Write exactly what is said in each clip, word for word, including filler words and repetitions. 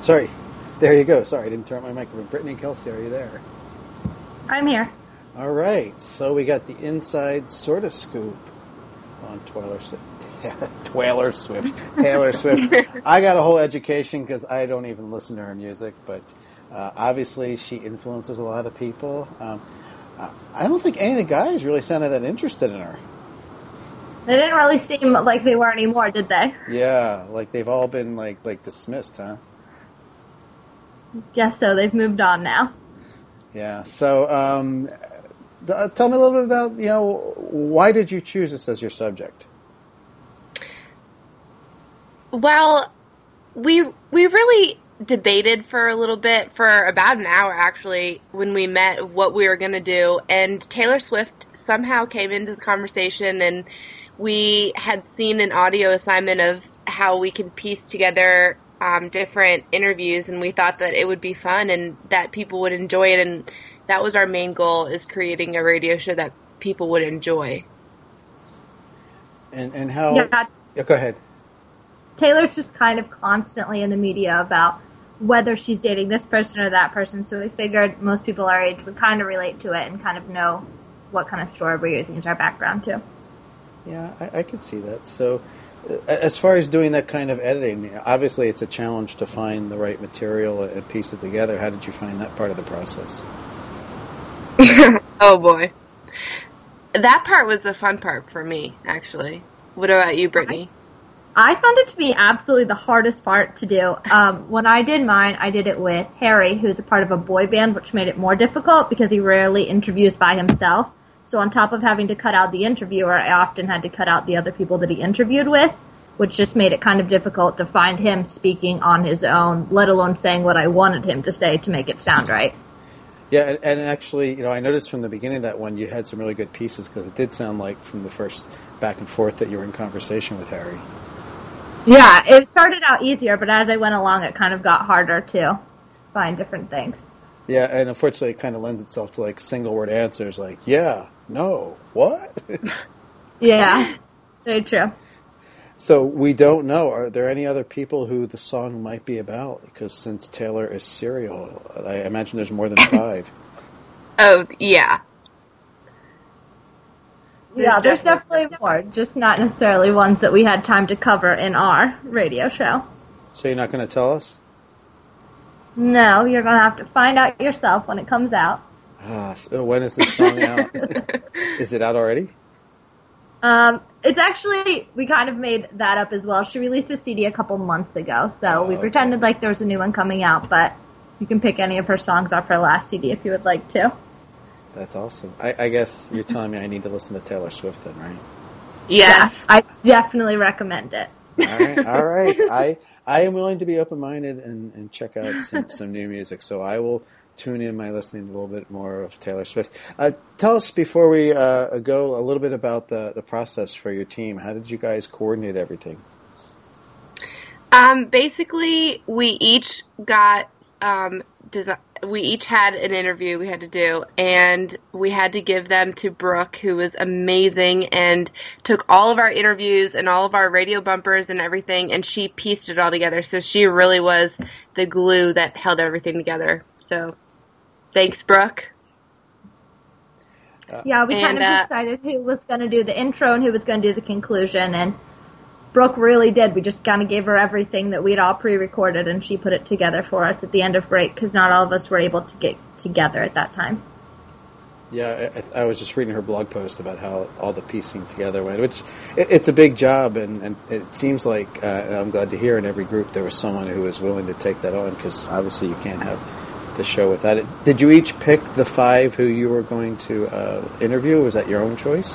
Sorry. There you go. Sorry, I didn't turn on my microphone. Brittany Kelsey, are you there? I'm here. All right. So we got the inside sort of scoop on Taylor Swift. Taylor Swift. Taylor Swift. I got a whole education because I don't even listen to her music, but uh, obviously she influences a lot of people. Um, I don't think any of the guys really sounded that interested in her. They didn't really seem like they were anymore, did they? Yeah, like they've all been like like dismissed, huh? Guess so. They've moved on now. Yeah. So, um, th- tell me a little bit about, you know, why did you choose this as your subject? Well, we we really debated for a little bit, for about an hour actually, when we met what we were going to do, and Taylor Swift somehow came into the conversation, and we had seen an audio assignment of how we can piece together um, different interviews, and we thought that it would be fun and that people would enjoy it, and that was our main goal, is creating a radio show that people would enjoy. And and how... Yeah. Yeah, go ahead. Taylor's just kind of constantly in the media about whether she's dating this person or that person, so we figured most people our age would kind of relate to it and kind of know what kind of story we're using as our background, too. Yeah, I, I could see that. So, uh, as far as doing that kind of editing, obviously it's a challenge to find the right material and piece it together. How did you find that part of the process? Oh, boy. That part was the fun part for me, actually. What about you, Brittany? I found it to be absolutely the hardest part to do. Um, when I did mine, I did it with Harry, who's a part of a boy band, which made it more difficult because he rarely interviews by himself. So on top of having to cut out the interviewer, I often had to cut out the other people that he interviewed with, which just made it kind of difficult to find him speaking on his own, let alone saying what I wanted him to say to make it sound right. Yeah, and, and actually, you know, I noticed from the beginning of that one you had some really good pieces because it did sound like from the first back and forth that you were in conversation with Harry. Yeah, it started out easier, but as I went along, it kind of got harder to find different things. Yeah, and unfortunately, it kind of lends itself to like single word answers, like yeah, no, what? Yeah, very true. So we don't know. Are there any other people who the song might be about? Because since Taylor is serial, I imagine there's more than five. Oh, yeah. There's yeah, there's definitely, definitely more, just not necessarily ones that we had time to cover in our radio show. So you're not going to tell us? No, you're going to have to find out yourself when it comes out. Ah, so when is this song out? Is it out already? Um, it's actually, we kind of made that up as well. She released a C D a couple months ago, so oh, we pretended okay. like there was a new one coming out, but you can pick any of her songs off her last C D if you would like to. That's awesome. I, I guess you're telling me I need to listen to Taylor Swift then, right? Yes. Yeah, I definitely recommend it. All right. All right. I I am willing to be open-minded and, and check out some, some new music, so I will tune in my listening a little bit more of Taylor Swift. Uh, tell us before we uh, go a little bit about the, the process for your team. How did you guys coordinate everything? Um, basically, we each got um, desi- we each had an interview we had to do, and we had to give them to Brooke, who was amazing and took all of our interviews and all of our radio bumpers and everything, and she pieced it all together. So she really was the glue that held everything together. So thanks, Brooke. Uh, yeah, we and, kind of uh, decided who was going to do the intro and who was going to do the conclusion, and Brooke really did. We just kind of gave her everything that we'd all pre-recorded, and she put it together for us at the end of break, because not all of us were able to get together at that time. Yeah, I, I was just reading her blog post about how all the piecing together went, which it, it's a big job, and, and it seems like, uh, and I'm glad to hear in every group there was someone who was willing to take that on, because obviously you can't have the show without it. Did you each pick the five who you were going to uh, interview, or was that your own choice?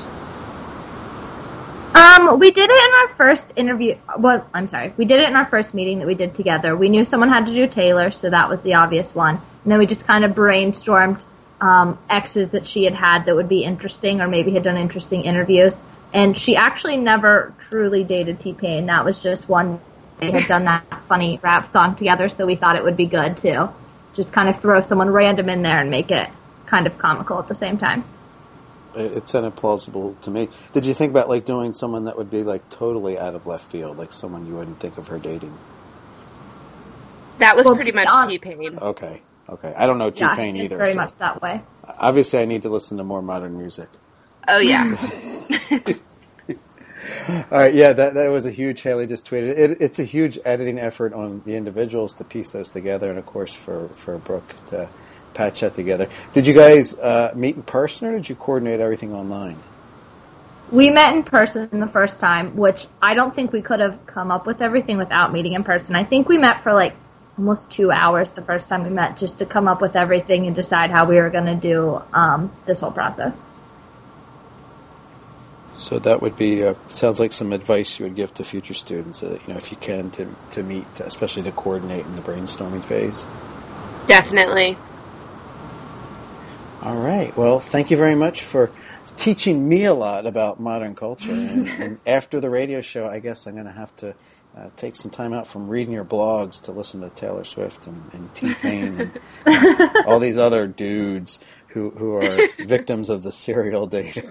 Um, we did it in our first interview. Well, I'm sorry. We did it in our first meeting that we did together. We knew someone had to do Taylor, so that was the obvious one. And then we just kind of brainstormed um, exes that she had had that would be interesting, or maybe had done interesting interviews. And she actually never truly dated T-Pain. That was just one. They had done that funny rap song together, so we thought it would be good to just kind of throw someone random in there and make it kind of comical at the same time. It sounded plausible to me. Did you think about like doing someone that would be like totally out of left field, like someone you wouldn't think of her dating? That was Well, pretty to be much honest- T-Pain. Okay, okay. I don't know Yeah, T-Pain it's either. very so much that way. obviously, I need to listen to more modern music. Oh, yeah. All right, yeah, that that was a huge. Haley just tweeted it. It's a huge editing effort on the individuals to piece those together, and of course for for Brooke to patch that together. Did you guys uh, meet in person, or did you coordinate everything online? We met in person the first time, which I don't think we could have come up with everything without meeting in person. I think we met for like almost two hours the first time we met just to come up with everything and decide how we were going to do um, this whole process. So that would be uh, sounds like some advice you would give to future students. Uh, you know, if you can to to meet, especially to coordinate in the brainstorming phase. Definitely. All right. Well, thank you very much for teaching me a lot about modern culture. And, and after the radio show, I guess I'm going to have to uh, take some time out from reading your blogs to listen to Taylor Swift and, and T-Pain and uh, all these other dudes who who are victims of the serial dater.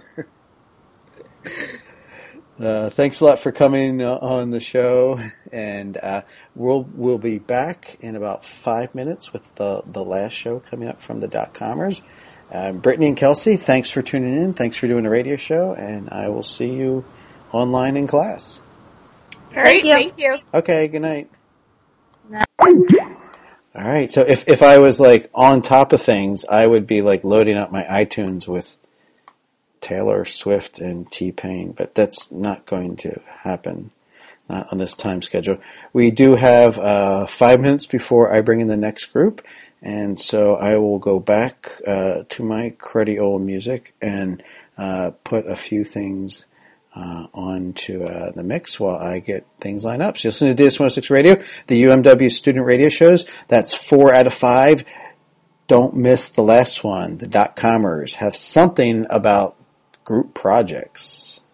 Uh, thanks a lot for coming uh, on the show, and uh, we'll we'll be back in about five minutes with the the last show coming up from the dot commers. Uh, Brittany and Kelsey, thanks for tuning in. Thanks for doing the radio show, and I will see you online in class. All right, Thank you. thank you. Okay, good night. All right, so if if I was like on top of things, I would be like loading up my iTunes with Taylor Swift and T-Pain, but that's not going to happen, not on this time schedule. We do have uh, five minutes before I bring in the next group, and so I will go back uh, to my cruddy old music and uh, put a few things uh, onto uh, the mix while I get things lined up. So you listen to D S one oh six Radio, the U M W student radio shows. That's four out of five. Don't miss the last one. The dot-commers have something about group projects.